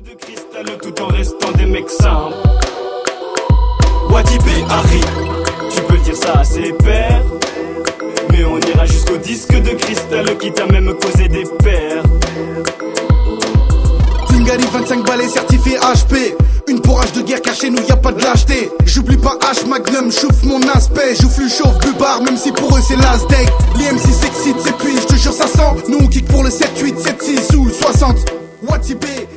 de cristal tout en restant des mecs simples. Watibé Harry, tu peux dire ça à ses pairs, mais on ira jusqu'au disque de cristal qui t'a même causé des pères. Tingari 25 balais certifié HP. Une bourrage de guerre car chez nous y a pas de lâcheté. J'oublie pas H Magnum, chouffe mon aspect. Jouffle chauffe Bubar même si pour eux c'est last day. Les MC s'excitent, s'épuisent, je te jure ça sent. Nous on kick pour le 7-8, 7-6 ou le 60. Watibé